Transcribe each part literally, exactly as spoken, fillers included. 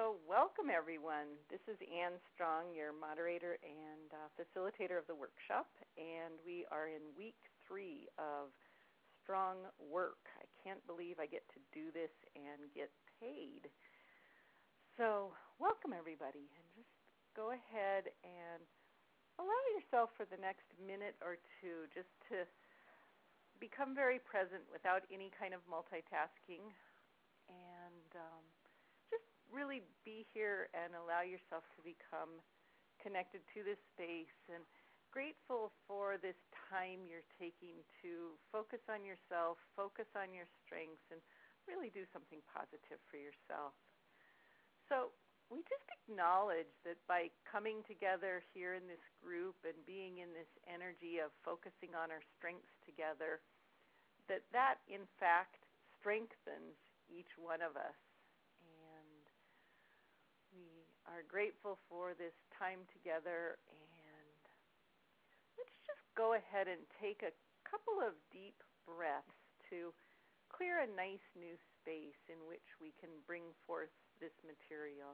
So welcome everyone. This is Ann Strong, your moderator and uh, facilitator of the workshop, and we are in week three of Strong Work. I can't believe I get to do this and get paid. So welcome everybody, and just go ahead and allow yourself for the next minute or two just to become very present without any kind of multitasking, and um, just really be here and allow yourself to become connected to this space and grateful for this time you're taking to focus on yourself, focus on your strengths, and really do something positive for yourself. So we just acknowledge that by coming together here in this group and being in this energy of focusing on our strengths together, that that in fact strengthens each one of us. And we are grateful for this time together, and let's just go ahead and take a couple of deep breaths to clear a nice new space in which we can bring forth this material.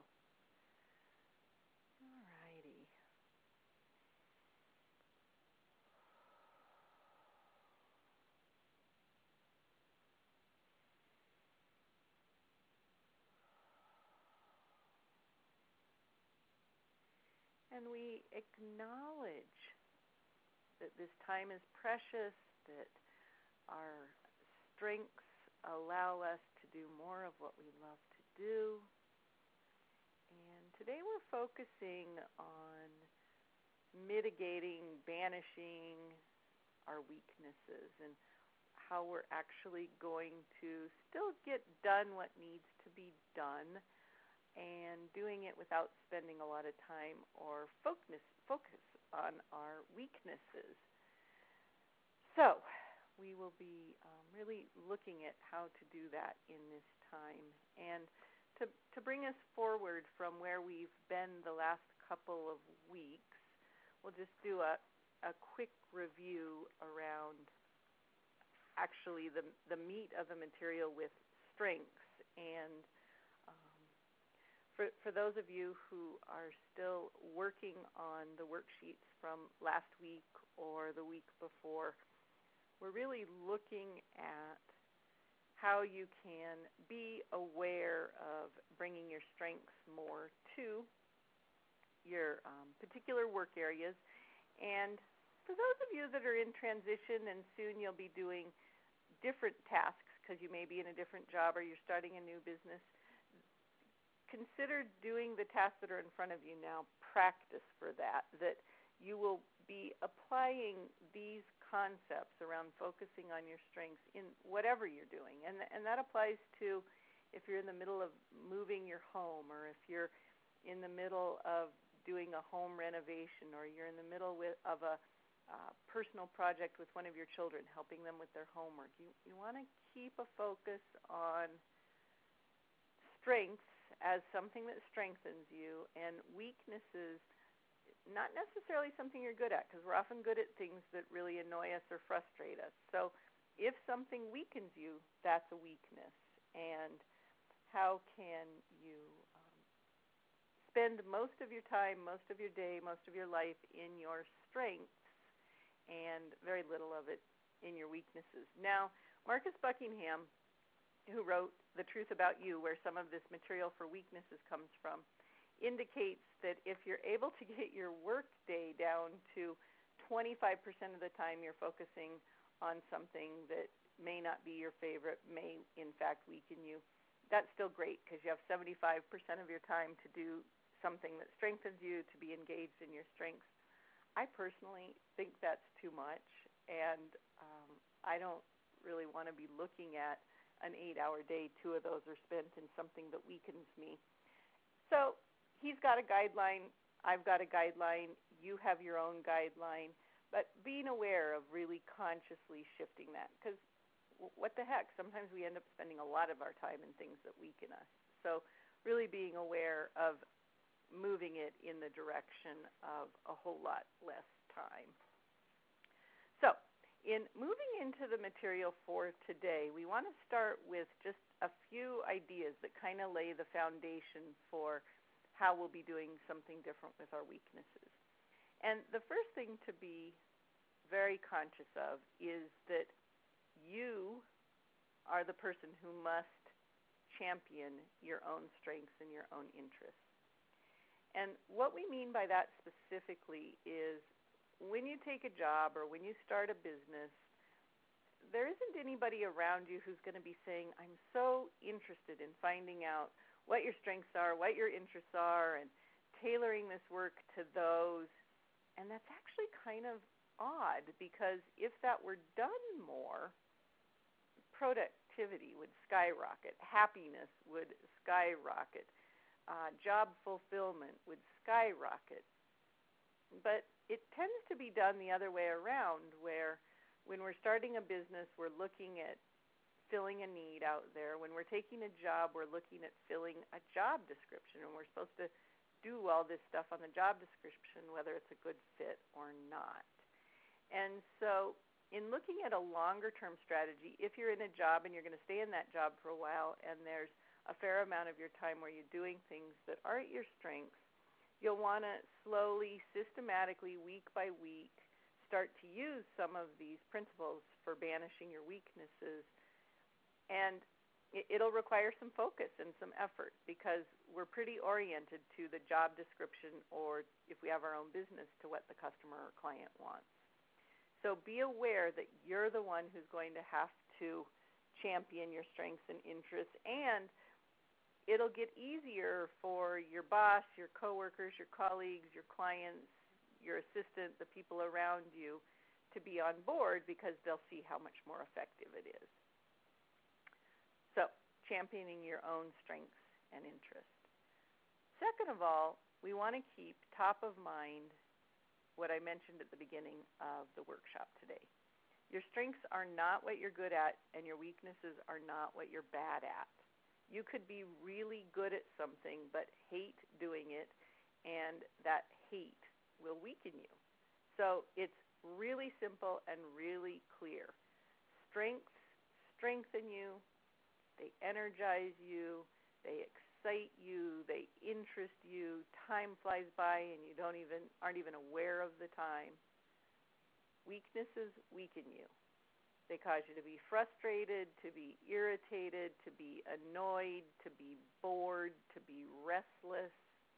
All righty. And we acknowledge that this time is precious, that our strengths allow us to do more of what we love to do. And today we're focusing on mitigating, banishing our weaknesses and how we're actually going to still get done what needs to be done, and doing it without spending a lot of time or focus, focus on our weaknesses. So we will be um, really looking at how to do that in this time. And to, to bring us forward from where we've been the last couple of weeks, we'll just do a, a quick review around actually the, the meat of the material with strengths. And For, for those of you who are still working on the worksheets from last week or the week before, we're really looking at how you can be aware of bringing your strengths more to your um, particular work areas. And for those of you that are in transition and soon you'll be doing different tasks because you may be in a different job or you're starting a new business, consider doing the tasks that are in front of you now. Practice for that, that you will be applying these concepts around focusing on your strengths in whatever you're doing. And, and that applies to if you're in the middle of moving your home, or if you're in the middle of doing a home renovation, or you're in the middle with, of a uh, personal project with one of your children, helping them with their homework. You, you want to keep a focus on strengths as something that strengthens you, and weaknesses not necessarily something you're good at, because we're often good at things that really annoy us or frustrate us. So if something weakens you, that's a weakness. And how can you um, spend most of your time, most of your day, most of your life in your strengths and very little of it in your weaknesses? Now, Marcus Buckingham, who wrote The Truth About You, where some of this material for weaknesses comes from, indicates that if you're able to get your work day down to twenty-five percent of the time you're focusing on something that may not be your favorite, may in fact weaken you, that's still great, because you have seventy-five percent of your time to do something that strengthens you, to be engaged in your strengths. I personally think that's too much, and um, I don't really want to be looking at an eight-hour day. Two of those are spent in something that weakens me. So he's got a guideline. I've got a guideline. You have your own guideline. But being aware of really consciously shifting that, because what the heck, sometimes we end up spending a lot of our time in things that weaken us. So really being aware of moving it in the direction of a whole lot less time. So in moving into the material for today, we want to start with just a few few ideas that kind of lay the foundation for how we'll be doing something different with our weaknesses. And the first thing to be very conscious of is that you are the person who must champion your own strengths and your own interests. And what we mean by that specifically is when you take a job or when you start a business, there isn't anybody around you who's going to be saying, I'm so interested in finding out what your strengths are, what your interests are, and tailoring this work to those. And that's actually kind of odd, because if that were done more, productivity would skyrocket, happiness would skyrocket, uh, job fulfillment would skyrocket. But it tends to be done the other way around, where when we're starting a business, we're looking at filling a need out there. When we're taking a job, we're looking at filling a job description, and we're supposed to do all this stuff on the job description, whether it's a good fit or not. And so in looking at a longer-term strategy, if you're in a job and you're going to stay in that job for a while, and there's a fair amount of your time where you're doing things that aren't your strengths, you'll want to slowly, systematically, week by week, start to use some of these principles for banishing your weaknesses. And it'll require some focus and some effort, because we're pretty oriented to the job description, or if we have our own business, to what the customer or client wants. So be aware that you're the one who's going to have to champion your strengths and interests, and it'll get easier for your boss, your coworkers, your colleagues, your clients, your assistant, the people around you to be on board, because they'll see how much more effective it is. So, championing your own strengths and interests. Second of all, we want to keep top of mind what I mentioned at the beginning of the workshop today. Your strengths are not what you're good at, and your weaknesses are not what you're bad at. You could be really good at something but hate doing it, and that hate will weaken you. So it's really simple and really clear. Strengths strengthen you, they energize you, they excite you, they interest you. Time flies by and you don't even aren't even aware of the time. Weaknesses weaken you. They cause you to be frustrated, to be irritated, to be annoyed, to be bored, to be restless.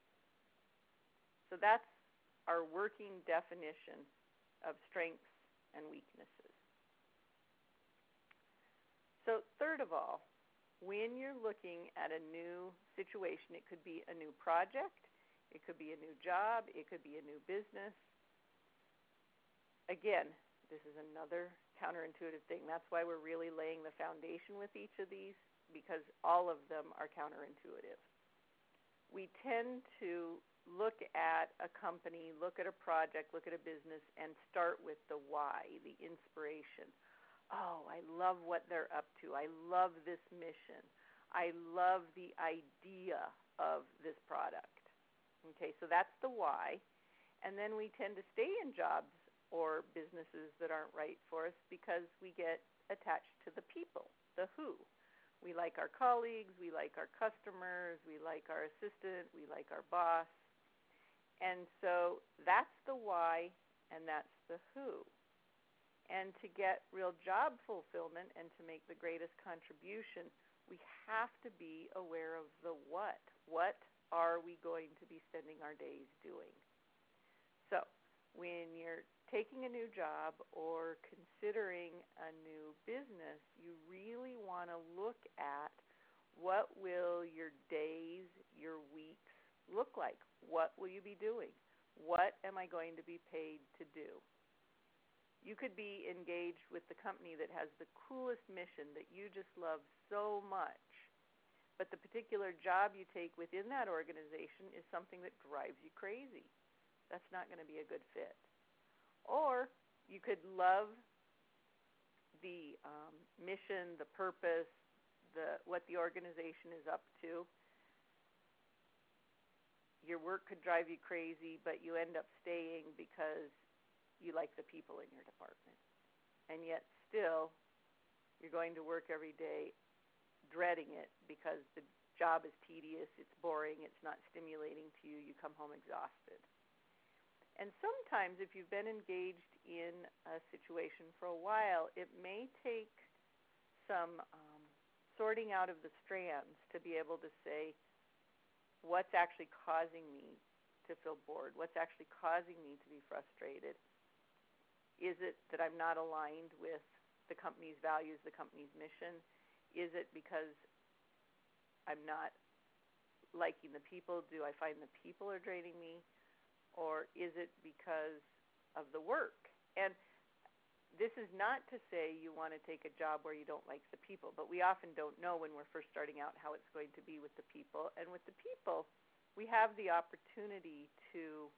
So that's our working definition of strengths and weaknesses. So third of all, when you're looking at a new situation, it could be a new project, it could be a new job, it could be a new business. Again, this is another counterintuitive thing. That's why we're really laying the foundation with each of these, because all of them are counterintuitive. We tend to look at a company, look at a project, look at a business, and start with the why, the inspiration. Oh, I love what they're up to. I love this mission. I love the idea of this product. Okay, so that's the why. And then we tend to stay in jobs or businesses that aren't right for us because we get attached to the people, the who. We like our colleagues, we like our customers, we like our assistant, we like our boss. And so that's the why, and that's the who. And to get real job fulfillment and to make the greatest contribution, we have to be aware of the what. What are we going to be spending our days doing? So when you're taking a new job or considering a new business, you really want to look at what will your days, your weeks look like? What will you be doing? What am I going to be paid to do? You could be engaged with the company that has the coolest mission that you just love so much, but the particular job you take within that organization is something that drives you crazy. That's not going to be a good fit. Or you could love the um, mission, the purpose, the what the organization is up to. Your work could drive you crazy, but you end up staying because you like the people in your department. And yet still, you're going to work every day dreading it because the job is tedious, it's boring, it's not stimulating to you, you come home exhausted. And sometimes if you've been engaged in a situation for a while, it may take some um, sorting out of the strands to be able to say what's actually causing me to feel bored, what's actually causing me to be frustrated. Is it that I'm not aligned with the company's values, the company's mission? Is it because I'm not liking the people? Do I find the people are draining me? Or is it because of the work? And this is not to say you want to take a job where you don't like the people, but we often don't know when we're first starting out how it's going to be with the people. And with the people, we have the opportunity to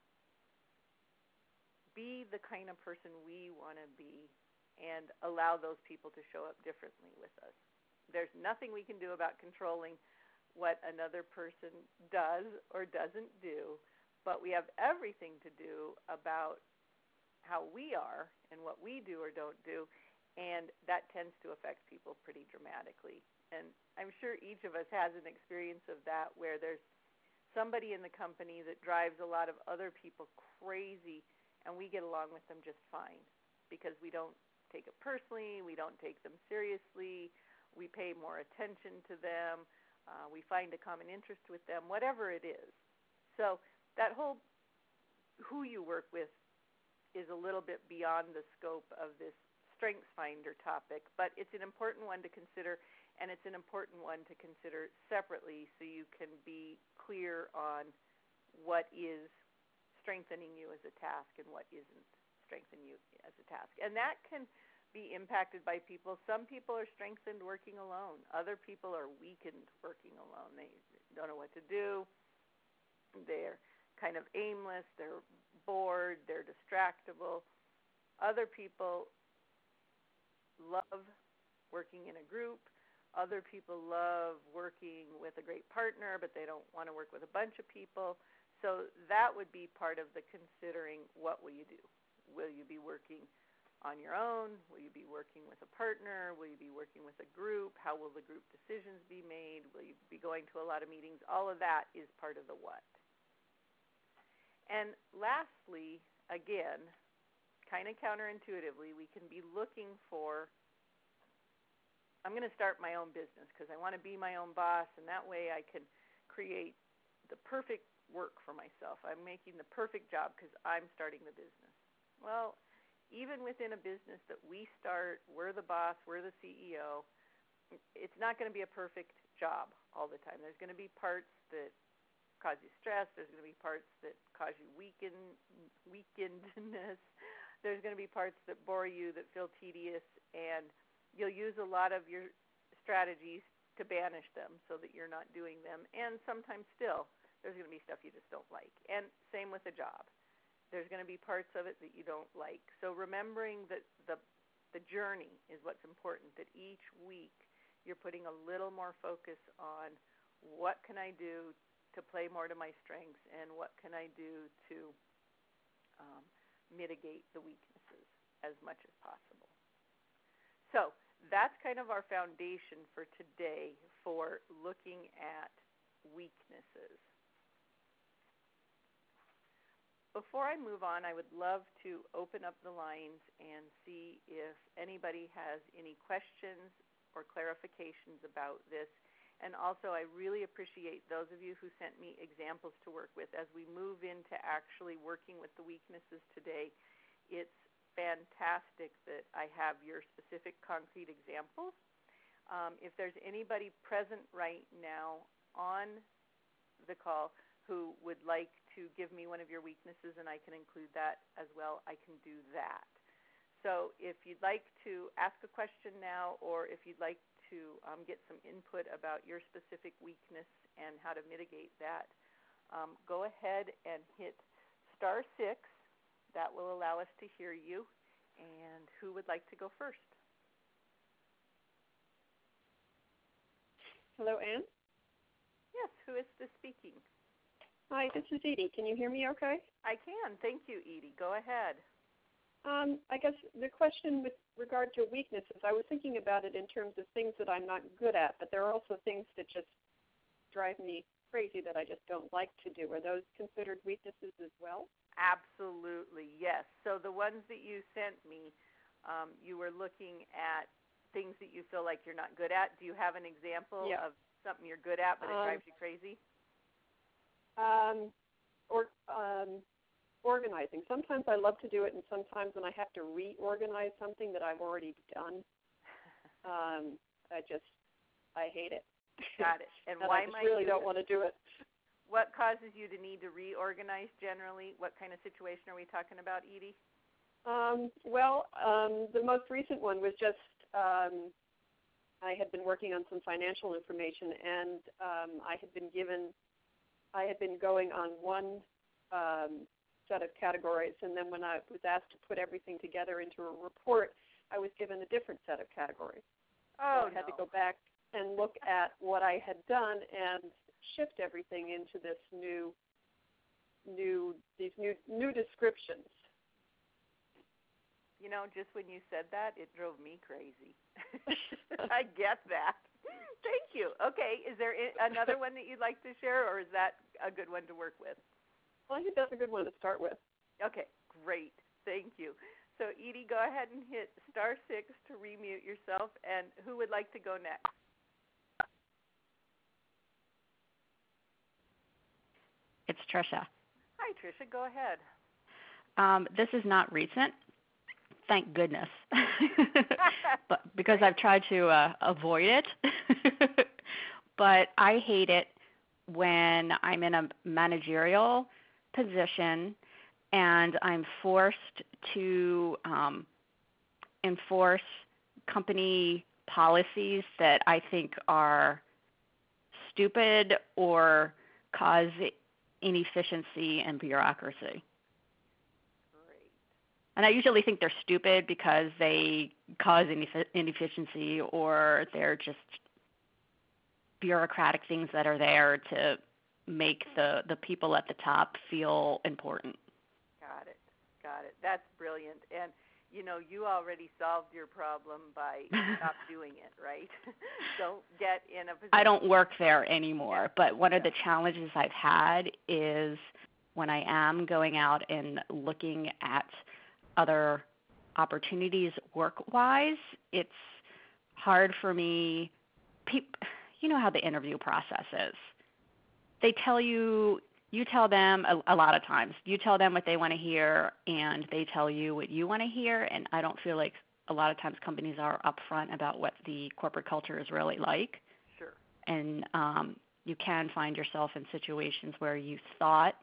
be the kind of person we want to be and allow those people to show up differently with us. There's nothing we can do about controlling what another person does or doesn't do, but we have everything to do about how we are and what we do or don't do, and that tends to affect people pretty dramatically. And I'm sure each of us has an experience of that where there's somebody in the company that drives a lot of other people crazy, and we get along with them just fine because we don't take it personally, we don't take them seriously, we pay more attention to them, uh, we find a common interest with them, whatever it is. So that whole who you work with is a little bit beyond the scope of this Strengths Finder topic, but it's an important one to consider, and it's an important one to consider separately so you can be clear on what is strengthening you as a task and what isn't strengthening you as a task. And that can be impacted by people. Some people are strengthened working alone. Other people are weakened working alone. They don't know what to do. They're kind of aimless. They're bored. They're distractible. Other people love working in a group. Other people love working with a great partner, but they don't want to work with a bunch of people. So that would be part of the considering what will you do. Will you be working on your own? Will you be working with a partner? Will you be working with a group? How will the group decisions be made? Will you be going to a lot of meetings? All of that is part of the what. And lastly, again, kind of counterintuitively, we can be looking for, I'm going to start my own business because I want to be my own boss, and that way I can create the perfect work for myself. I'm making the perfect job because I'm starting the business. Well, even within a business that we start, we're the boss, we're the C E O, it's not going to be a perfect job all the time. There's going to be parts that cause you stress. There's going to be parts that cause you weaken, weakenedness. There's going to be parts that bore you, that feel tedious, and you'll use a lot of your strategies to banish them so that you're not doing them. And sometimes still, there's going to be stuff you just don't like. And same with a job. There's going to be parts of it that you don't like. So remembering that the the journey is what's important, that each week you're putting a little more focus on what can I do to play more to my strengths and what can I do to um, mitigate the weaknesses as much as possible. So that's kind of our foundation for today for looking at weaknesses. Before I move on, I would love to open up the lines and see if anybody has any questions or clarifications about this. And also, I really appreciate those of you who sent me examples to work with. As we move into actually working with the weaknesses today, it's fantastic that I have your specific concrete examples. Um, if there's anybody present right now on the call who would like to give me one of your weaknesses and I can include that as well, I can do that. So if you'd like to ask a question now, or if you'd like to um, get some input about your specific weakness and how to mitigate that, um, go ahead and hit star six. That will allow us to hear you. And who would like to go first? Hello, Anne? Yes, who is this speaking? Hi, this is Edie. Can you hear me okay? I can. Thank you, Edie. Go ahead. Um, I guess the question with regard to weaknesses, I was thinking about it in terms of things that I'm not good at, but there are also things that just drive me crazy that I just don't like to do. Are those considered weaknesses as well? Absolutely, yes. So the ones that you sent me, um, you were looking at things that you feel like you're not good at. Do you have an example Yeah. of something you're good at but it Um, drives you crazy? Um, or um, organizing. Sometimes I love to do it, and sometimes when I have to reorganize something that I've already done, um, I just I hate it. Got it. And, and why I just might really you, don't want to do it. What causes you to need to reorganize generally? What kind of situation are we talking about, Edie? Um, well, um, the most recent one was just um, I had been working on some financial information, and um, I had been given, I had been going on one um, set of categories, and then when I was asked to put everything together into a report, I was given a different set of categories. Oh, so I had no. to go back and look at what I had done and shift everything into this new, new, these new, new descriptions. You know, just when you said that, it drove me crazy. I get that. Thank you. Okay, is there another one that you'd like to share, or is that a good one to work with? Well, I think that's a good one to start with. Okay, great. Thank you. So, Edie, go ahead and hit star six to remute yourself. And who would like to go next? It's Tricia. Hi, Tricia. Go ahead. Um, this is not recent, thank goodness, but because I've tried to uh, avoid it. But I hate it when I'm in a managerial position and I'm forced to um, enforce company policies that I think are stupid or cause inefficiency and bureaucracy. Great. And I usually think they're stupid because they cause ineff- inefficiency or they're just bureaucratic things that are there to make the, the people at the top feel important. Got it. Got it. That's brilliant. And, you know, you already solved your problem by not doing it, right? Don't get in a position. I don't work there anymore, yeah. but one yeah. of the challenges I've had is when I am going out and looking at other opportunities work-wise, it's hard for me. Pe- you know how the interview process is. They tell you, you tell them a, a lot of times, you tell them what they want to hear, and they tell you what you want to hear, and I don't feel like a lot of times companies are upfront about what the corporate culture is really like. Sure. And um, you can find yourself in situations where you thought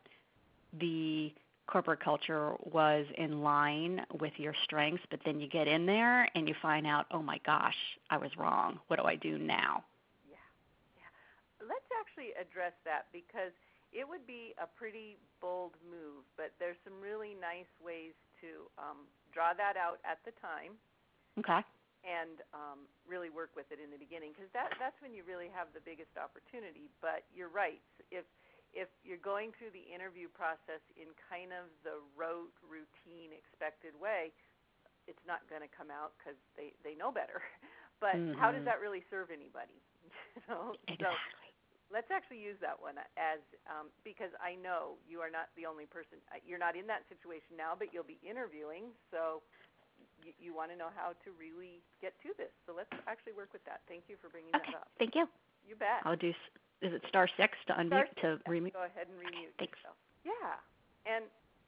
the corporate culture was in line with your strengths, but then you get in there and you find out, oh my gosh, I was wrong. What do I do now? Yeah, yeah. Let's actually address that because it would be a pretty bold move, but there's some really nice ways to um, draw that out at the time. Okay. And um, really work with it in the beginning because that, that's when you really have the biggest opportunity. But you're right. If if you're going through the interview process in kind of the rote, routine, expected way, it's not going to come out because they, they know better. But mm-hmm. how does that really serve anybody? you know? Exactly. So let's actually use that one as um, because I know you are not the only person. You're not in that situation now, but you'll be interviewing. So you, you want to know how to really get to this. So let's actually work with that. Thank you for bringing okay. that up. Thank you. You bet. I'll do. Is it star six to unmute star six, to remute? Go ahead and remute okay, yourself. Yeah. And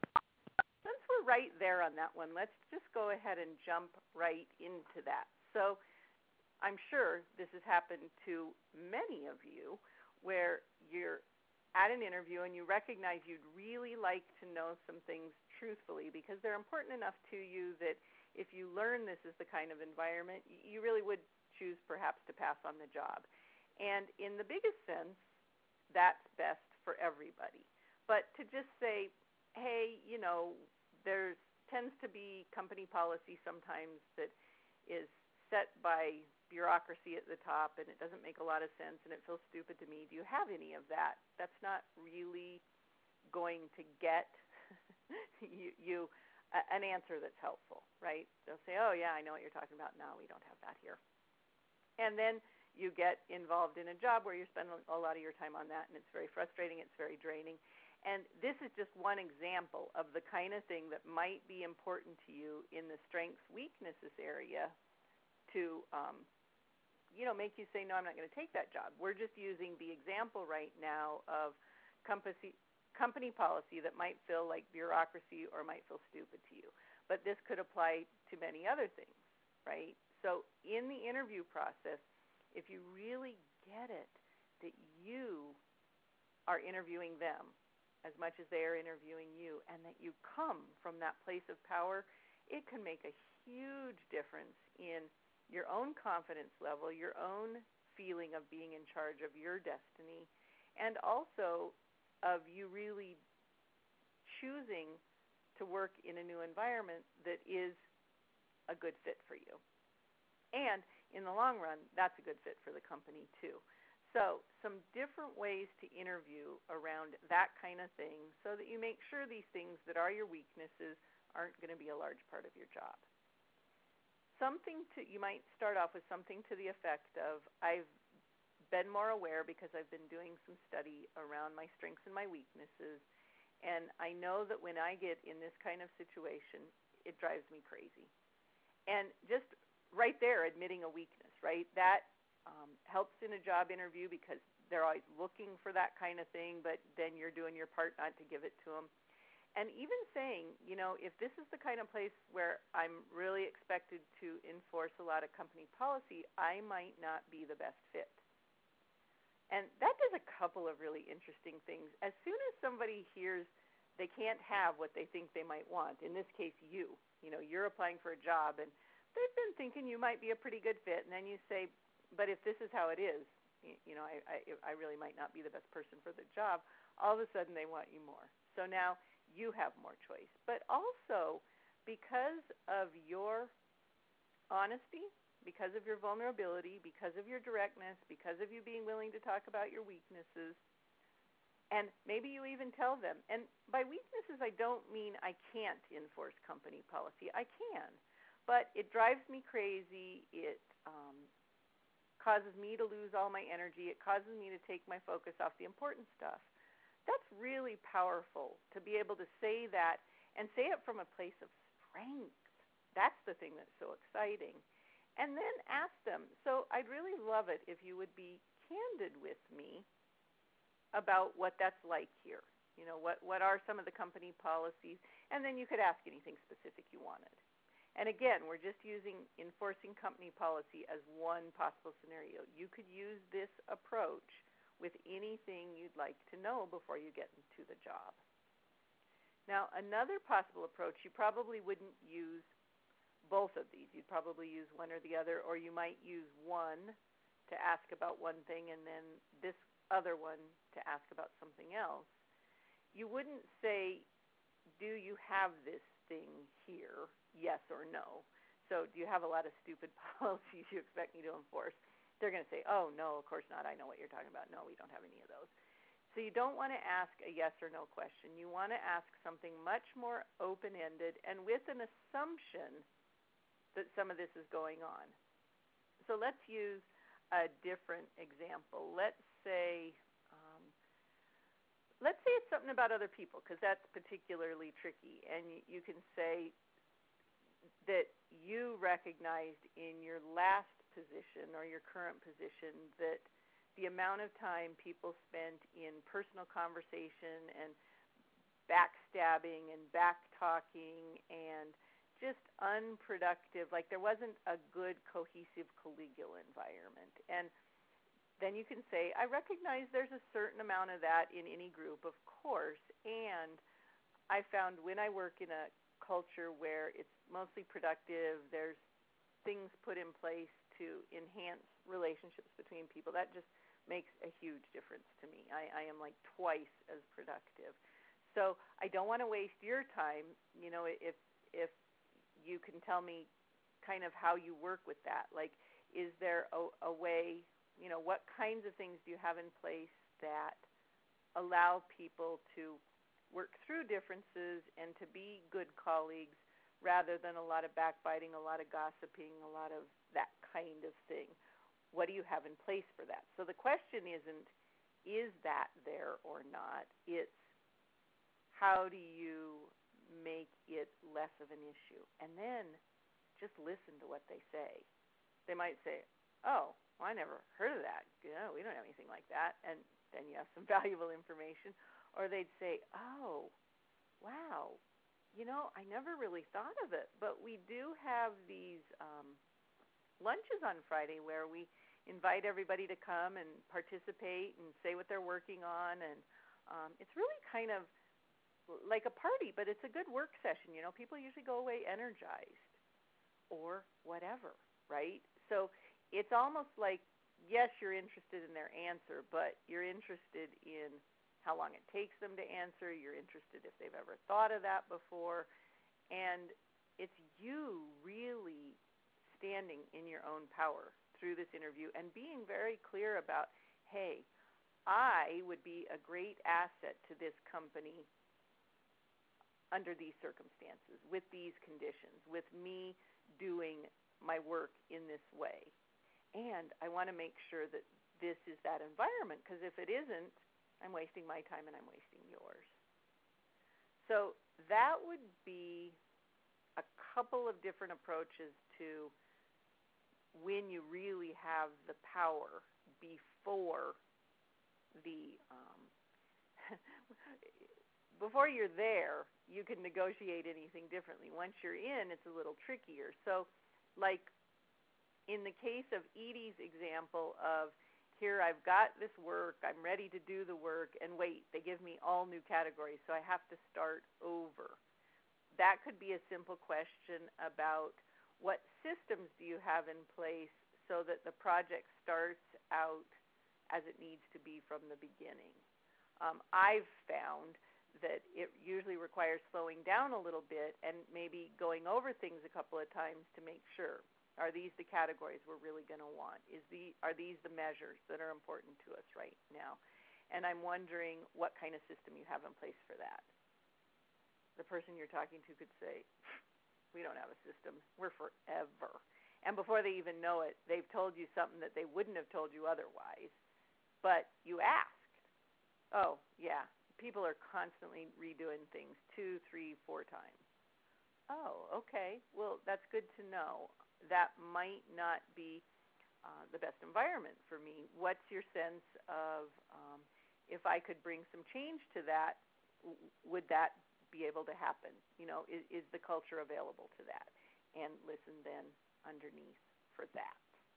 since we're right there on that one, let's just go ahead and jump right into that. So I'm sure this has happened to many of you where you're at an interview and you recognize you'd really like to know some things truthfully because they're important enough to you that if you learn this is the kind of environment, you really would choose perhaps to pass on the job. And in the biggest sense, that's best for everybody. But to just say, hey, you know, there tends to be company policy sometimes that is set by bureaucracy at the top and it doesn't make a lot of sense and it feels stupid to me. Do you have any of that? That's not really going to get you, you a, an answer that's helpful, right? They'll say, oh, yeah, I know what you're talking about. No, we don't have that here. And then you get involved in a job where you spend a lot of your time on that, and it's very frustrating, it's very draining. And this is just one example of the kind of thing that might be important to you in the strengths, weaknesses area to, um, you know, make you say, no, I'm not going to take that job. We're just using the example right now of company, company policy that might feel like bureaucracy or might feel stupid to you. But this could apply to many other things, right? So in the interview process, if you really get it that you are interviewing them as much as they are interviewing you, and that you come from that place of power, it can make a huge difference in your own confidence level, your own feeling of being in charge of your destiny, and also of you really choosing to work in a new environment that is a good fit for you. And in the long run, that's a good fit for the company too. So some different ways to interview around that kind of thing so that you make sure these things that are your weaknesses aren't going to be a large part of your job. Something to, you might start off with something to the effect of, I've been more aware because I've been doing some study around my strengths and my weaknesses, and I know that when I get in this kind of situation, it drives me crazy. And just right there, admitting a weakness, right? That um, helps in a job interview because they're always looking for that kind of thing, but then you're doing your part not to give it to them. And even saying, you know, if this is the kind of place where I'm really expected to enforce a lot of company policy, I might not be the best fit. And that does a couple of really interesting things. As soon as somebody hears they can't have what they think they might want, in this case you, you know, you're applying for a job and they've been thinking you might be a pretty good fit, and then you say, but if this is how it is, you know, I, I, I really might not be the best person for the job, all of a sudden they want you more. So now you have more choice. But also, because of your honesty, because of your vulnerability, because of your directness, because of you being willing to talk about your weaknesses, and maybe you even tell them. And by weaknesses, I don't mean I can't enforce company policy. I can. But it drives me crazy. It um, causes me to lose all my energy. It causes me to take my focus off the important stuff. That's really powerful to be able to say that and say it from a place of strength. That's the thing that's so exciting. And then ask them, so I'd really love it if you would be candid with me about what that's like here. You know, what, what are some of the company policies? And then you could ask anything specific you wanted. And again, we're just using enforcing company policy as one possible scenario. You could use this approach with anything you'd like to know before you get into the job. Now, another possible approach, you probably wouldn't use both of these. You'd probably use one or the other, or you might use one to ask about one thing and then this other one to ask about something else. You wouldn't say, do you have this thing here, yes or no? So do you have a lot of stupid policies you expect me to enforce? They're going to say, oh, no, of course not. I know what you're talking about. No, we don't have any of those. So you don't want to ask a yes or no question. You want to ask something much more open-ended and with an assumption that some of this is going on. So let's use a different example. Let's say, um, let's say it's something about other people, because that's particularly tricky. And you, you can say that you recognized in your last position or your current position that the amount of time people spent in personal conversation and backstabbing and back-talking and just unproductive, like there wasn't a good, cohesive, collegial environment. And then you can say, I recognize there's a certain amount of that in any group, of course, and I found when I work in a culture where it's mostly productive, there's things put in place to enhance relationships between people, that just makes a huge difference to me. I, I am like twice as productive. So I don't want to waste your time. You know, if if you can tell me kind of how you work with that. Like, is there a, a way, you know, what kinds of things do you have in place that allow people to work through differences and to be good colleagues rather than a lot of backbiting, a lot of gossiping, a lot of that kind of thing. What do you have in place for that? So the question isn't, is that there or not? It's, how do you make it less of an issue? And then just listen to what they say. They might say, oh, well, I never heard of that. Yeah, we don't have anything like that. And then you have some valuable information. Or they'd say, oh, wow, you know, I never really thought of it, but we do have these um, lunches on Friday where we invite everybody to come and participate and say what they're working on. And um, it's really kind of like a party, but it's a good work session. You know, people usually go away energized or whatever, right? So it's almost like, yes, you're interested in their answer, but you're interested in how long it takes them to answer. You're interested if they've ever thought of that before. And it's you really standing in your own power through this interview and being very clear about, hey, I would be a great asset to this company under these circumstances, with these conditions, with me doing my work in this way. And I want to make sure that this is that environment, because if it isn't, I'm wasting my time and I'm wasting yours. So that would be a couple of different approaches to when you really have the power before the um, before you're there, you can negotiate anything differently. Once you're in, it's a little trickier. So like in the case of Edie's example of, here I've got this work, I'm ready to do the work, and wait, they give me all new categories, so I have to start over. That could be a simple question about what systems do you have in place so that the project starts out as it needs to be from the beginning. Um, I've found that it usually requires slowing down a little bit and maybe going over things a couple of times to make sure. Are these the categories we're really going to want? Is the are these the measures that are important to us right now? And I'm wondering what kind of system you have in place for that. The person you're talking to could say, we don't have a system. We're forever. And before they even know it, they've told you something that they wouldn't have told you otherwise. But you asked. Oh, yeah, people are constantly redoing things two, three, four times. Oh, okay. Well, that's good to know. That might not be uh, the best environment for me. What's your sense of um, if I could bring some change to that, w- would that be able to happen? You know, is, is the culture available to that? And listen then underneath for that.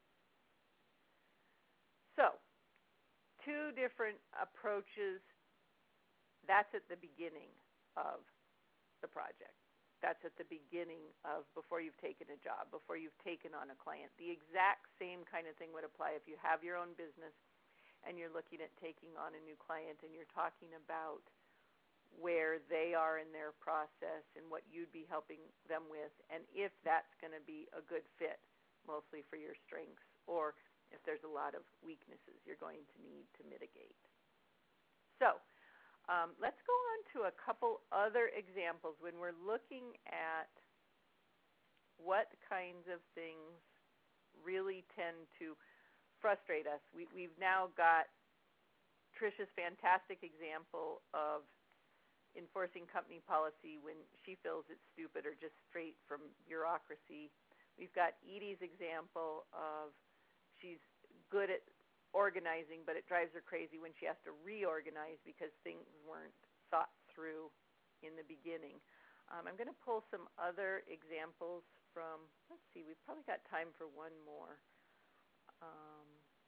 So, two different approaches. That's at the beginning of the project. That's at the beginning of before you've taken a job, before you've taken on a client. The exact same kind of thing would apply if you have your own business and you're looking at taking on a new client and you're talking about where they are in their process and what you'd be helping them with, and if that's going to be a good fit mostly for your strengths, or if there's a lot of weaknesses you're going to need to mitigate. So Um, let's go on to a couple other examples when we're looking at what kinds of things really tend to frustrate us. We, we've now got Tricia's fantastic example of enforcing company policy when she feels it's stupid or just straight from bureaucracy. We've got Edie's example of she's good at organizing, but it drives her crazy when she has to reorganize because things weren't thought through in the beginning. Um, I'm going to pull some other examples from, let's see, we've probably got time for one more. Um,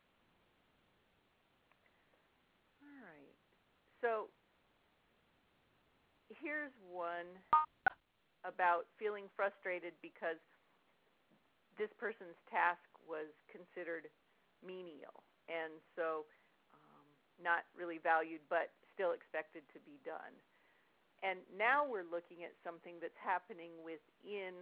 all right. So here's one about feeling frustrated because this person's task was considered menial, and so um, not really valued, but still expected to be done. And now we're looking at something that's happening within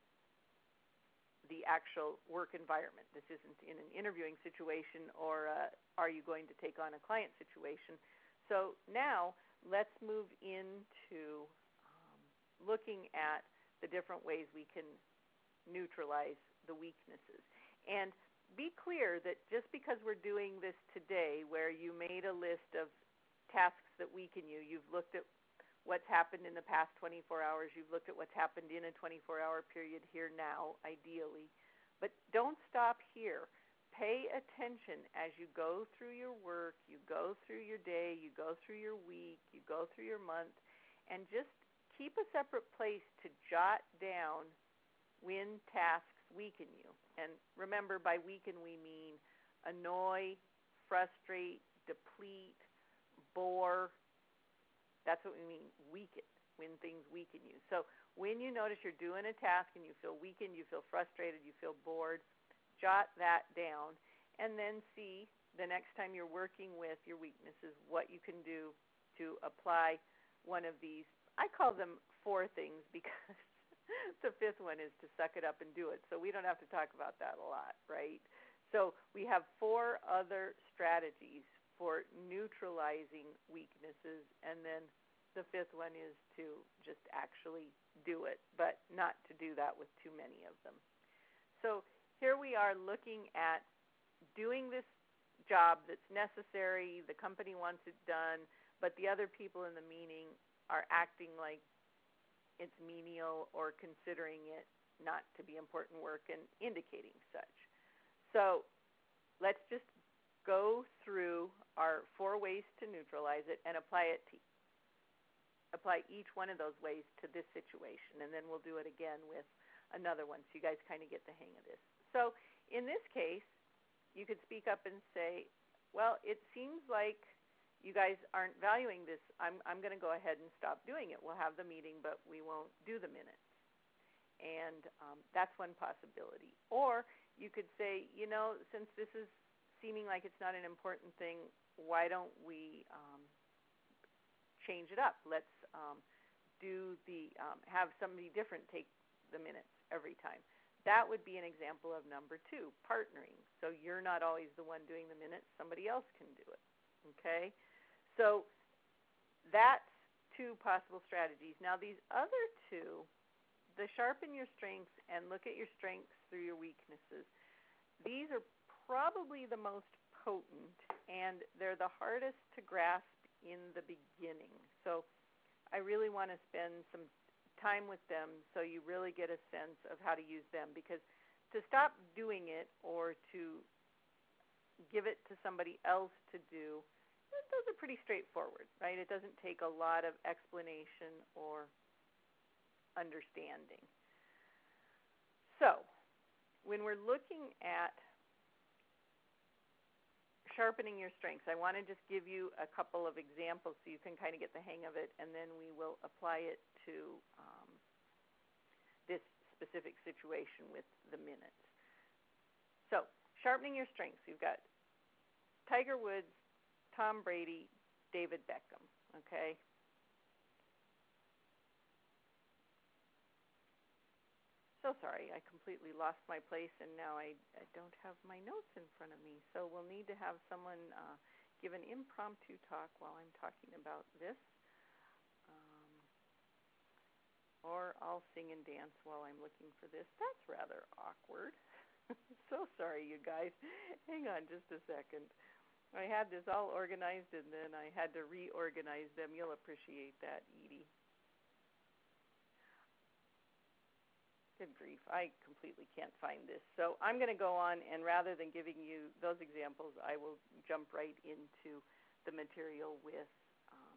the actual work environment. This isn't in an interviewing situation or uh, are you going to take on a client situation. So now let's move into um, looking at the different ways we can neutralize the weaknesses. And be clear that just because we're doing this today, where you made a list of tasks that weaken you, you've looked at what's happened in the past twenty-four hours, you've looked at what's happened in a twenty-four hour period here now, ideally. But don't stop here. Pay attention as you go through your work, you go through your day, you go through your week, you go through your month, and just keep a separate place to jot down when tasks weaken you. And remember, by weaken we mean annoy, frustrate, deplete, bore. That's what we mean, weaken, when things weaken you. So when you notice you're doing a task and you feel weakened, you feel frustrated, you feel bored, jot that down, and then see the next time you're working with your weaknesses what you can do to apply one of these. I call them four things because the fifth one is to suck it up and do it. So we don't have to talk about that a lot, right? So we have four other strategies for neutralizing weaknesses, and then the fifth one is to just actually do it, but not to do that with too many of them. So here we are looking at doing this job that's necessary, the company wants it done, but the other people in the meeting are acting like it's menial or considering it not to be important work and indicating such. So let's just go through our four ways to neutralize it and apply it to apply each one of those ways to this situation, and then we'll do it again with another one so you guys kind of get the hang of this. So in this case, you could speak up and say, well, it seems like you guys aren't valuing this. I'm, I'm going to go ahead and stop doing it. We'll have the meeting, but we won't do the minutes. And um, that's one possibility. Or you could say, you know, since this is seeming like it's not an important thing, why don't we um, change it up? Let's um, do the um, have somebody different take the minutes every time. That would be an example of number two, partnering. So you're not always the one doing the minutes. Somebody else can do it, okay? So that's two possible strategies. Now these other two, the sharpen your strengths and look at your strengths through your weaknesses, these are probably the most potent, and they're the hardest to grasp in the beginning. So I really want to spend some time with them so you really get a sense of how to use them, because to stop doing it or to give it to somebody else to do, those are pretty straightforward, right? It doesn't take a lot of explanation or understanding. So when we're looking at sharpening your strengths, I want to just give you a couple of examples so you can kind of get the hang of it, and then we will apply it to um, this specific situation with the minutes. So sharpening your strengths, you've got Tiger Woods, Tom Brady, David Beckham, okay? So sorry, I completely lost my place, and now I, I don't have my notes in front of me. So we'll need to have someone uh, give an impromptu talk while I'm talking about this. Um, or I'll sing and dance while I'm looking for this. That's rather awkward. So sorry, you guys. Hang on just a second. I had this all organized, and then I had to reorganize them. You'll appreciate that, Edie. Good grief, I completely can't find this. So I'm going to go on, and rather than giving you those examples, I will jump right into the material with um,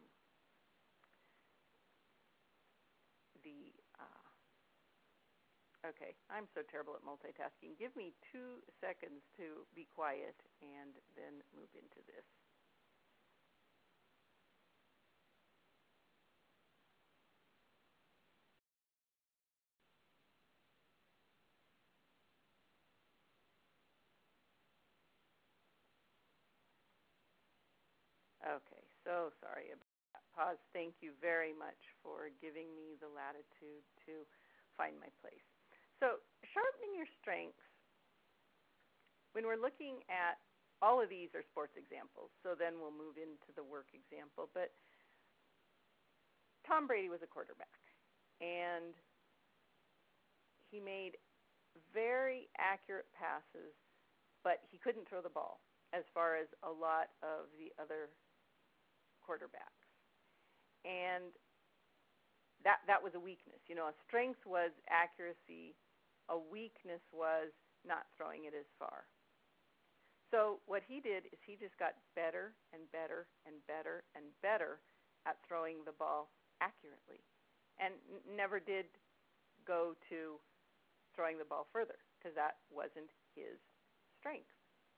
the, uh, okay, I'm so terrible at multitasking. Give me two seconds to be quiet and then move into this. Okay, so sorry about that pause. Thank you very much for giving me the latitude to find my place. So sharpening your strengths, when we're looking at, all of these are sports examples, so then we'll move into the work example. But Tom Brady was a quarterback, and he made very accurate passes, but he couldn't throw the ball as far as a lot of the other quarterbacks. And that that was a weakness. You know, a strength was accuracy. A weakness was not throwing it as far. So what he did is he just got better and better and better and better at throwing the ball accurately, and n- never did go to throwing the ball further, because that wasn't his strength.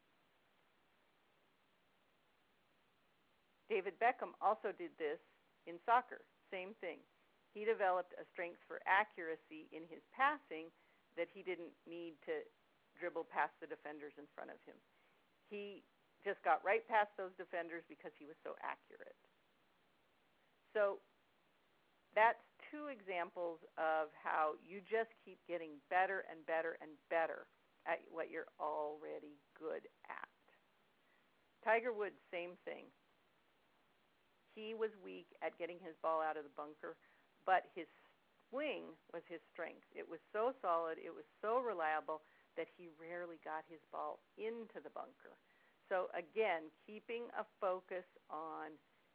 David Beckham also did this in soccer. Same thing. He developed a strength for accuracy in his passing that he didn't need to dribble past the defenders in front of him. He just got right past those defenders because he was so accurate. So that's two examples of how you just keep getting better and better and better at what you're already good at. Tiger Woods, same thing. He was weak at getting his ball out of the bunker, but his swing was his strength. It was so solid, it was so reliable that he rarely got his ball into the bunker. So again, keeping a focus on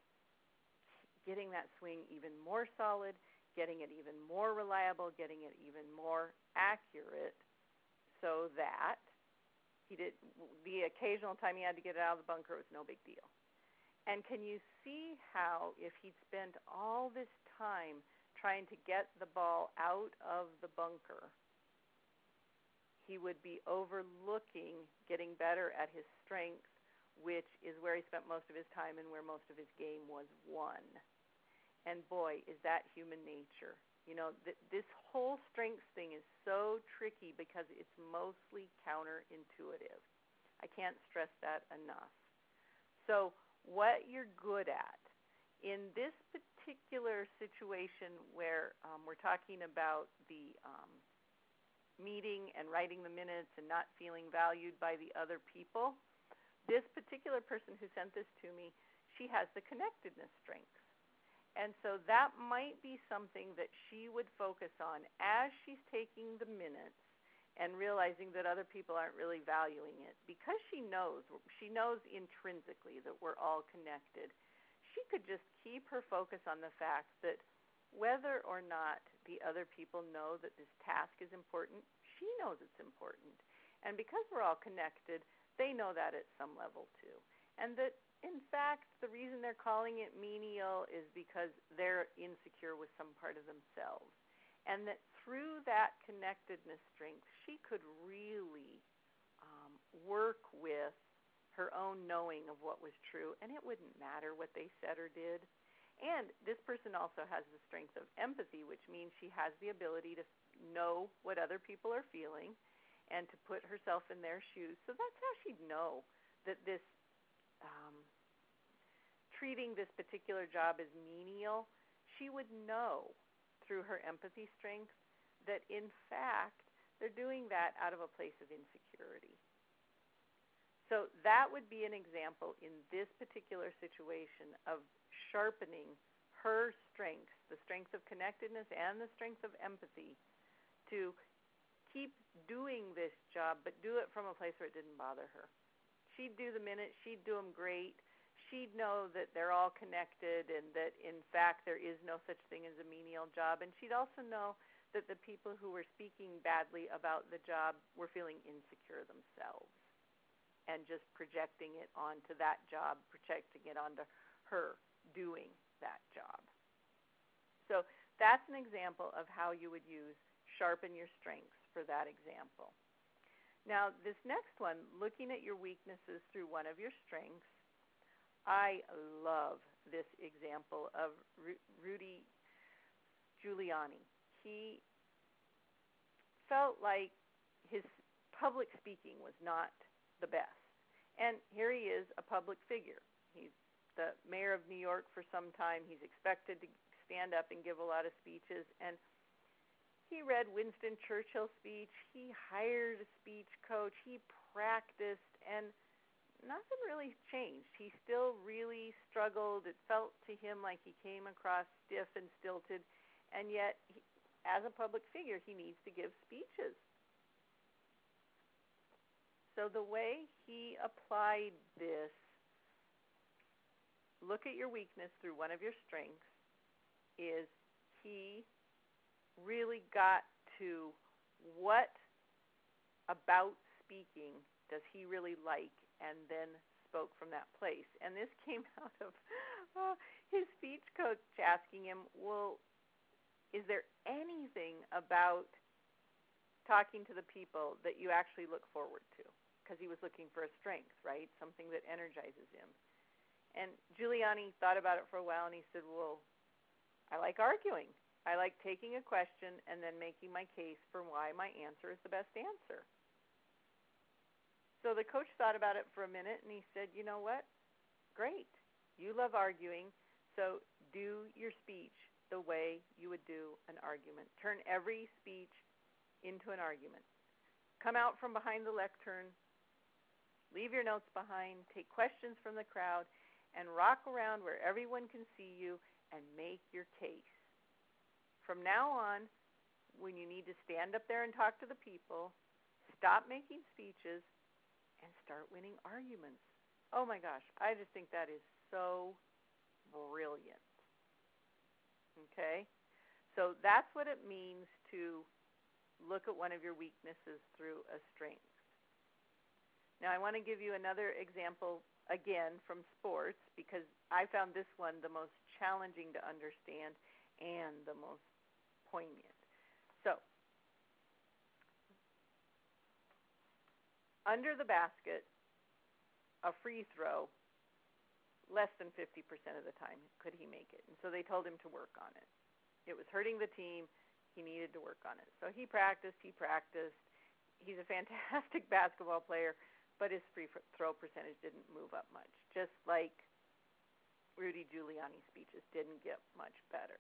getting that swing even more solid, getting it even more reliable, getting it even more accurate, so that he did the occasional time he had to get it out of the bunker, it was no big deal. And can you see how if he'd spent all this time trying to get the ball out of the bunker, he would be overlooking getting better at his strength, which is where he spent most of his time and where most of his game was won. And boy, is that human nature. You know, th- this whole strengths thing is so tricky because it's mostly counterintuitive. I can't stress that enough. So what you're good at, in this particular situation where um, we're talking about the um, meeting and writing the minutes and not feeling valued by the other people, this particular person who sent this to me, she has the connectedness strengths. And so that might be something that she would focus on as she's taking the minutes and realizing that other people aren't really valuing it. Because she knows, she knows intrinsically that we're all connected, she could just keep her focus on the fact that whether or not the other people know that this task is important, she knows it's important. And because we're all connected, they know that at some level too. And that, in fact, the reason they're calling it menial is because they're insecure with some part of themselves. And that through that connectedness strength, she could really um, work with her own knowing of what was true, and it wouldn't matter what they said or did. And this person also has the strength of empathy, which means she has the ability to know what other people are feeling and to put herself in their shoes. So that's how she'd know that this um, treating this particular job as menial, she would know through her empathy strength that, in fact, they're doing that out of a place of insecurity. So that would be an example in this particular situation of sharpening her strengths, the strength of connectedness and the strength of empathy, to keep doing this job, but do it from a place where it didn't bother her. She'd do the minutes, she'd do them great, she'd know that they're all connected and that, in fact, there is no such thing as a menial job, and she'd also know that the people who were speaking badly about the job were feeling insecure themselves and just projecting it onto that job, projecting it onto her doing that job. So that's an example of how you would use sharpen your strengths for that example. Now, this next one, looking at your weaknesses through one of your strengths, I love this example of Ru- Rudy Giuliani. He felt like his public speaking was not the best. And here he is, a public figure. He's the mayor of New York for some time. He's expected to stand up and give a lot of speeches. And he read Winston Churchill's speech. He hired a speech coach. He practiced, and nothing really changed. He still really struggled struggled. It felt to him like he came across stiff and stilted, and yet, he, as a public figure, he needs to give speeches. So the way he applied this, look at your weakness through one of your strengths, is he really got to what about speaking does he really like, and then spoke from that place. And this came out of uh, his speech coach asking him, well, is there anything about talking to the people that you actually look forward to? Because he was looking for a strength, right? Something that energizes him. And Giuliani thought about it for a while, and he said, well, I like arguing. I like taking a question and then making my case for why my answer is the best answer. So the coach thought about it for a minute, and he said, you know what? Great. You love arguing, so do your speech the way you would do an argument. Turn every speech into an argument. Come out from behind the lectern, leave your notes behind, take questions from the crowd, and rock around where everyone can see you and make your case. From now on, when you need to stand up there and talk to the people, stop making speeches and start winning arguments. Oh my gosh, I just think that is so brilliant. Okay? So that's what it means to look at one of your weaknesses through a strength. Now, I want to give you another example, again, from sports, because I found this one the most challenging to understand and the most poignant. So, under the basket, a free throw, less than fifty percent of the time could he make it. And so they told him to work on it. It was hurting the team. He needed to work on it. So he practiced, he practiced. He's a fantastic basketball player, but his free throw percentage didn't move up much, just like Rudy Giuliani's speeches didn't get much better.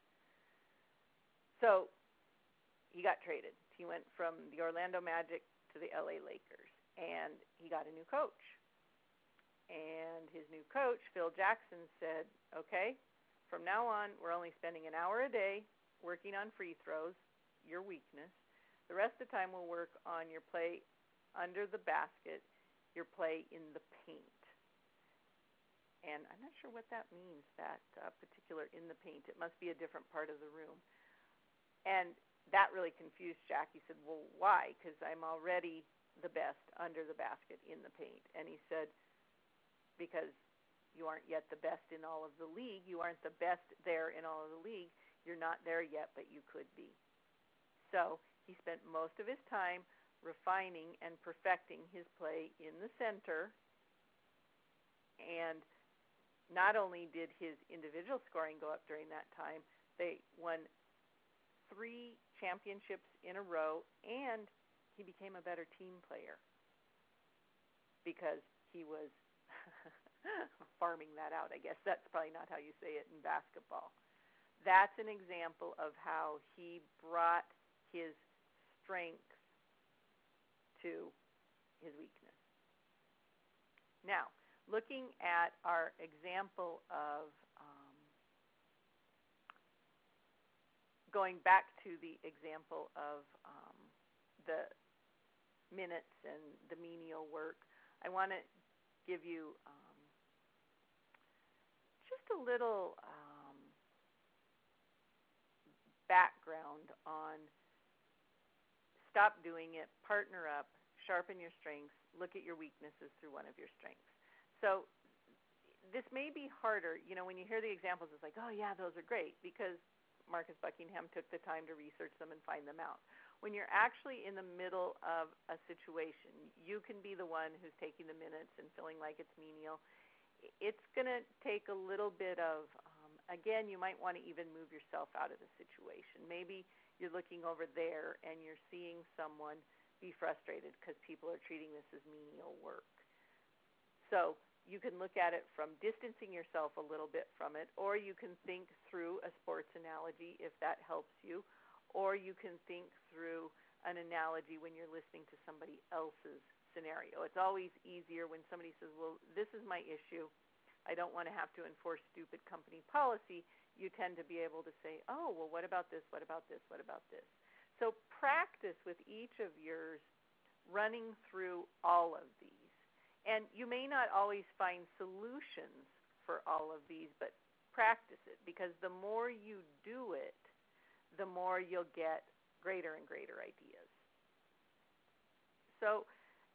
So he got traded. He went from the Orlando Magic to the L A Lakers, and he got a new coach. And his new coach, Phil Jackson, said, okay, from now on, we're only spending an hour a day working on free throws, your weakness. The rest of the time we'll work on your play under the basket, your play in the paint. And I'm not sure what that means, that uh, particular in the paint. It must be a different part of the room. And that really confused Jack. He said, well, why? Because I'm already the best under the basket in the paint. And he said, because you aren't yet the best in all of the league. You aren't the best there in all of the league. You're not there yet, but you could be. So he spent most of his time refining and perfecting his play in the center. And not only did his individual scoring go up during that time, they won three championships in a row, and he became a better team player because he was farming that out. I guess that's probably not how you say it in basketball. That's an example of how he brought his strength to his weakness. Now, looking at our example of um, going back to the example of um, the minutes and the menial work, I want to give you um, just a little um, background on stop doing it, partner up, sharpen your strengths, look at your weaknesses through one of your strengths. So this may be harder. You know, when you hear the examples, it's like, oh, yeah, those are great, because Marcus Buckingham took the time to research them and find them out. When you're actually in the middle of a situation, you can be the one who's taking the minutes and feeling like it's menial. It's going to take a little bit of, um, again, you might want to even move yourself out of the situation. Maybe you're looking over there and you're seeing someone be frustrated because people are treating this as menial work. So you can look at it from distancing yourself a little bit from it, or you can think through a sports analogy if that helps you, or you can think through an analogy when you're listening to somebody else's scenario. It's always easier when somebody says, well, this is my issue. I don't want to have to enforce stupid company policy, you tend to be able to say, oh, well, what about this, what about this, what about this? So practice with each of yours running through all of these. And you may not always find solutions for all of these, but practice it, because the more you do it, the more you'll get greater and greater ideas. So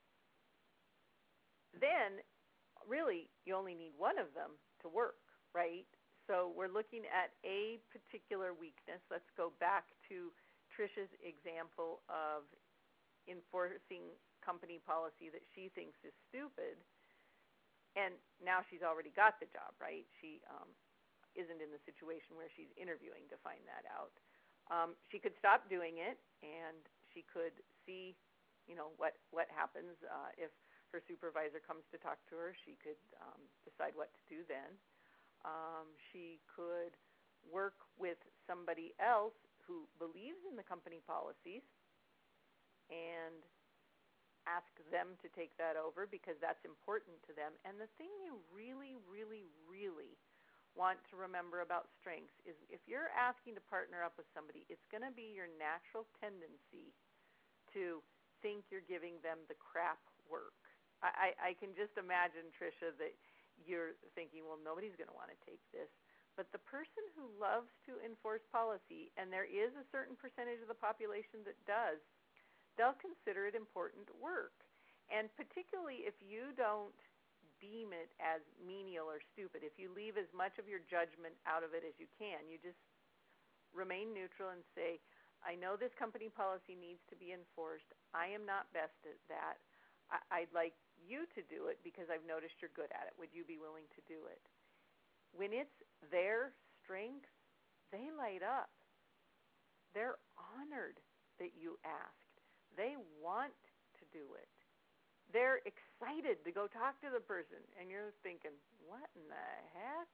then, really, you only need one of them to work, right? So we're looking at a particular weakness. Let's go back to Tricia's example of enforcing company policy that she thinks is stupid, and now she's already got the job, right? She um, isn't in the situation where she's interviewing to find that out. Um, she could stop doing it, and she could see, you know, what, what happens uh, if her supervisor comes to talk to her. She could um, decide what to do then. Um, she could work with somebody else who believes in the company policies and ask them to take that over, because that's important to them. And the thing you really, really, really want to remember about strengths is if you're asking to partner up with somebody, it's going to be your natural tendency to think you're giving them the crap work. I, I can just imagine, Tricia, that you're thinking, well, nobody's going to want to take this. But the person who loves to enforce policy, and there is a certain percentage of the population that does, they'll consider it important work. And particularly if you don't deem it as menial or stupid, if you leave as much of your judgment out of it as you can, you just remain neutral and say, I know this company policy needs to be enforced. I am not best at that. I- I'd like you to do it because I've noticed you're good at it. Would you be willing to do it? When it's their strength, they light up. They're honored that you asked. They want to do it. They're excited to go talk to the person, and you're thinking, what in the heck?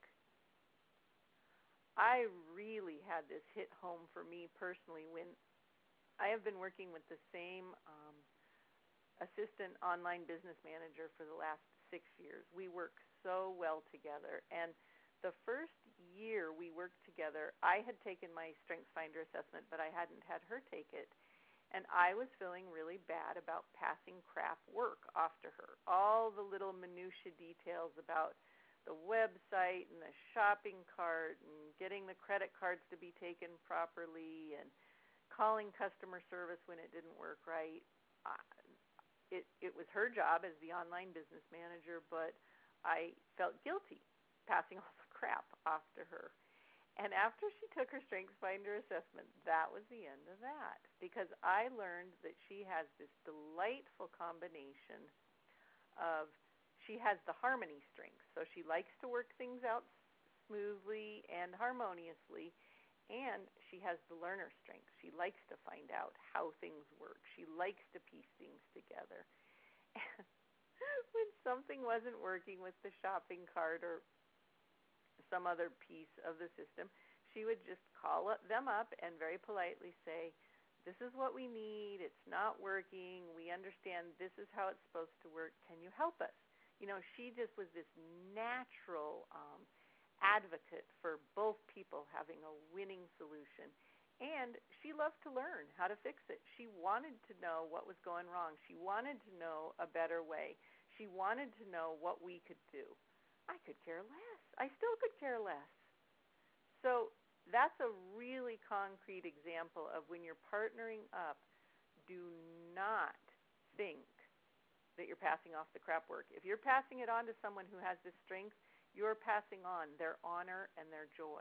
I really had this hit home for me personally when I have been working with the same um, assistant online business manager for the last six years. We work so well together. And the first year we worked together, I had taken my StrengthsFinder assessment, but I hadn't had her take it. And I was feeling really bad about passing crap work off to her. All the little minutia details about the website and the shopping cart and getting the credit cards to be taken properly and calling customer service when it didn't work right. Uh, it, it was her job as the online business manager, but I felt guilty passing all the crap off to her. And after she took her StrengthsFinder assessment, that was the end of that, because I learned that she has this delightful combination of, she has the harmony strength, so she likes to work things out smoothly and harmoniously, and she has the learner strength. She likes to find out how things work. She likes to piece things together. And when something wasn't working with the shopping cart or some other piece of the system, she would just call them up and very politely say, this is what we need. It's not working. We understand this is how it's supposed to work. Can you help us? You know, she just was this natural um, advocate for both people having a winning solution. And she loved to learn how to fix it. She wanted to know what was going wrong. She wanted to know a better way. She wanted to know what we could do. I could care less. I still could care less. So that's a really concrete example of when you're partnering up, do not think that you're passing off the crap work. If you're passing it on to someone who has this strength, you're passing on their honor and their joy.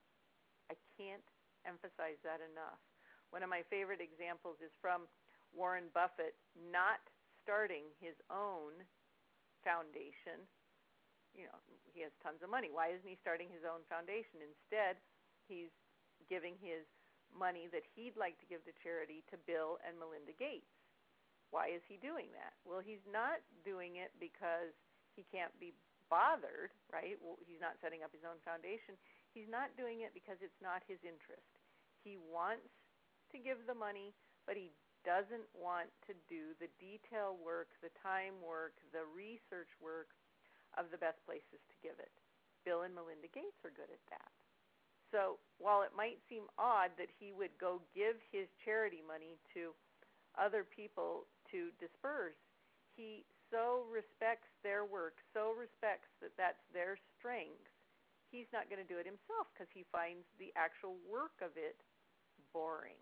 I can't emphasize that enough. One of my favorite examples is from Warren Buffett not starting his own foundation. You know, he has tons of money. Why isn't he starting his own foundation? Instead, he's giving his money that he'd like to give to charity to Bill and Melinda Gates. Why is he doing that? Well, he's not doing it because he can't be bothered, right? Well, he's not setting up his own foundation. He's not doing it because it's not his interest. He wants to give the money, but he doesn't want to do the detail work, the time work, the research work of the best places to give it. Bill and Melinda Gates are good at that. So while it might seem odd that he would go give his charity money to other people to disperse, he so respects their work, so respects that that's their strength, he's not going to do it himself because he finds the actual work of it boring.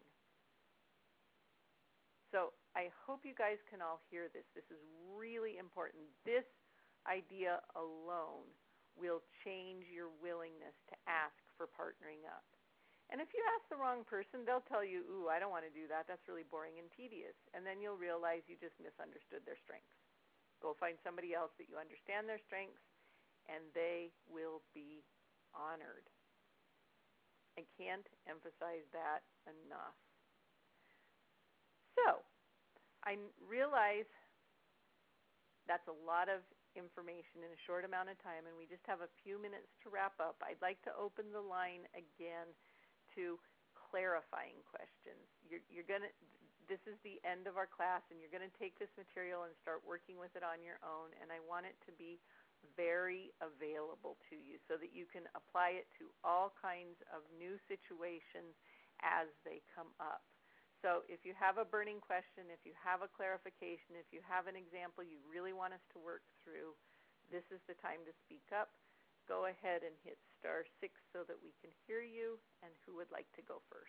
So I hope you guys can all hear this. This is really important. This idea alone will change your willingness to ask for partnering up. And if you ask the wrong person, they'll tell you, ooh, I don't want to do that. That's really boring and tedious. And then you'll realize you just misunderstood their strengths. Go find somebody else that you understand their strengths, and they will be honored. I can't emphasize that enough. So I realize that's a lot of information in a short amount of time, and we just have a few minutes to wrap up. I'd like to open the line again to clarifying questions. You're, you're gonna, this is the end of our class, and you're going to take this material and start working with it on your own, and I want it to be very available to you so that you can apply it to all kinds of new situations as they come up. So if you have a burning question, if you have a clarification, if you have an example you really want us to work through, this is the time to speak up. Go ahead and hit star six so that we can hear you. And who would like to go first?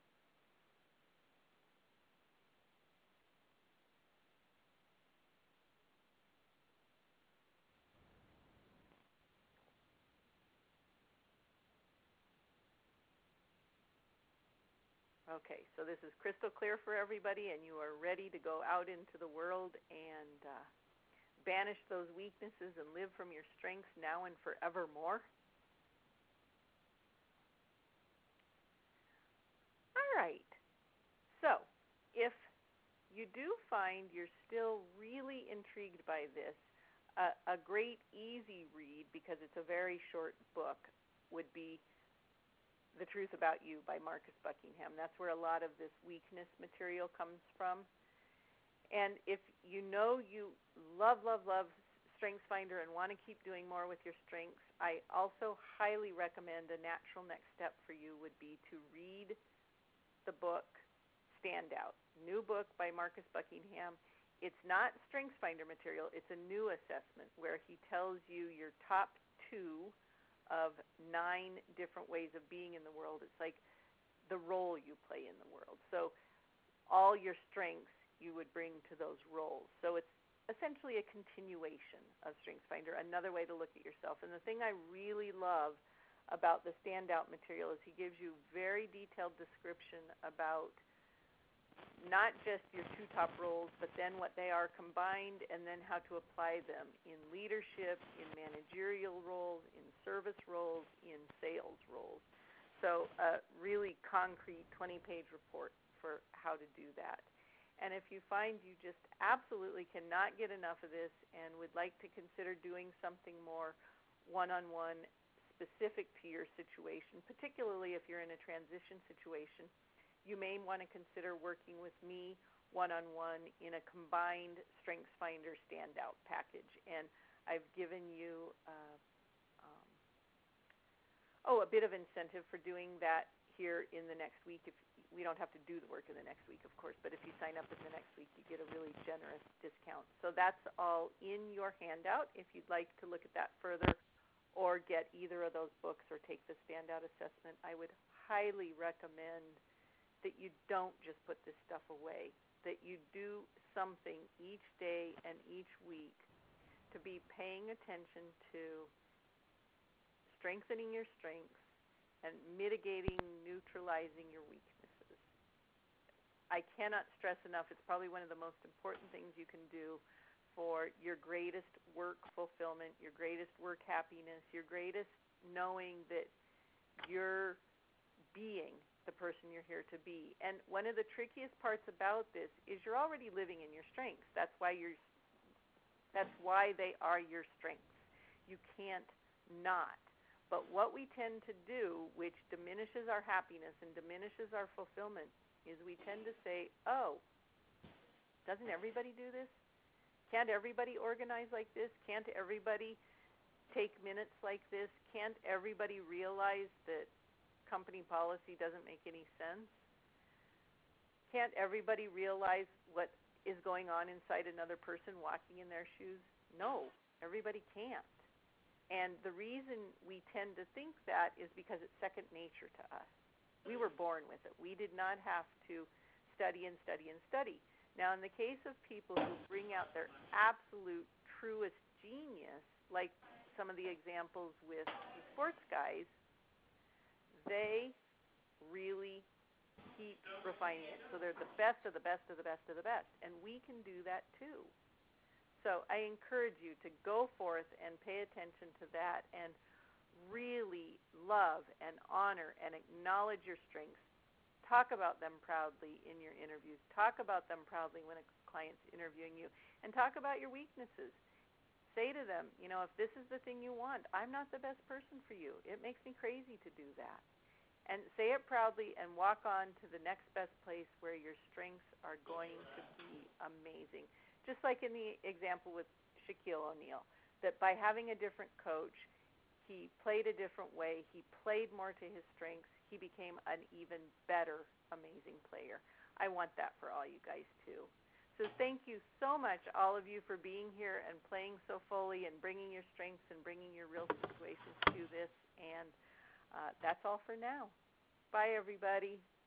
Okay, so this is crystal clear for everybody, and you are ready to go out into the world and uh, banish those weaknesses and live from your strengths now and forevermore. All right. So if you do find you're still really intrigued by this, uh, a great easy read, because it's a very short book, would be The Truth About You by Marcus Buckingham. That's where a lot of this weakness material comes from. And if you know you love, love, love StrengthsFinder and want to keep doing more with your strengths, I also highly recommend a natural next step for you would be to read the book Standout, new book by Marcus Buckingham. It's not StrengthsFinder material. It's a new assessment where he tells you your top two of nine different ways of being in the world. It's like the role you play in the world. So all your strengths you would bring to those roles. So it's essentially a continuation of StrengthsFinder, another way to look at yourself. And the thing I really love about the Standout material is he gives you very detailed description about not just your two top roles, but then what they are combined, and then how to apply them in leadership, in managerial roles, in service roles, in sales roles. So a really concrete twenty-page report for how to do that. And if you find you just absolutely cannot get enough of this and would like to consider doing something more one-on-one specific to your situation, particularly if you're in a transition situation, you may want to consider working with me one-on-one in a combined StrengthsFinder Standout package. And I've given you uh, um, oh, a bit of incentive for doing that here in the next week. If we don't have to do the work in the next week, of course, but if you sign up in the next week, you get a really generous discount. So that's all in your handout if you'd like to look at that further or get either of those books or take the Standout assessment. I would highly recommend that you don't just put this stuff away, that you do something each day and each week to be paying attention to strengthening your strengths and mitigating, neutralizing your weaknesses. I cannot stress enough, it's probably one of the most important things you can do for your greatest work fulfillment, your greatest work happiness, your greatest knowing that you're being the person you're here to be. And one of the trickiest parts about this is you're already living in your strengths. That's why you're that's why they are your strengths. You can't not. But what we tend to do, which diminishes our happiness and diminishes our fulfillment, is we tend to say, oh, doesn't everybody do this? Can't everybody organize like this? Can't everybody take minutes like this? Can't everybody realize that company policy doesn't make any sense? Can't everybody realize what is going on inside another person walking in their shoes? No, everybody can't. And the reason we tend to think that is because it's second nature to us. We were born with it. We did not have to study and study and study. Now, in the case of people who bring out their absolute truest genius, like some of the examples with the sports guys, they really keep refining it. So they're the best of the best of the best of the best. And we can do that too. So I encourage you to go forth and pay attention to that and really love and honor and acknowledge your strengths. Talk about them proudly in your interviews. Talk about them proudly when a client's interviewing you. And talk about your weaknesses. Say to them, you know, if this is the thing you want, I'm not the best person for you. It makes me crazy to do that. And say it proudly and walk on to the next best place where your strengths are going to be amazing. Just like in the example with Shaquille O'Neal, that by having a different coach, he played a different way, he played more to his strengths, he became an even better, amazing player. I want that for all you guys too. So thank you so much, all of you, for being here and playing so fully and bringing your strengths and bringing your real situations to this. And uh, that's all for now. Bye, everybody.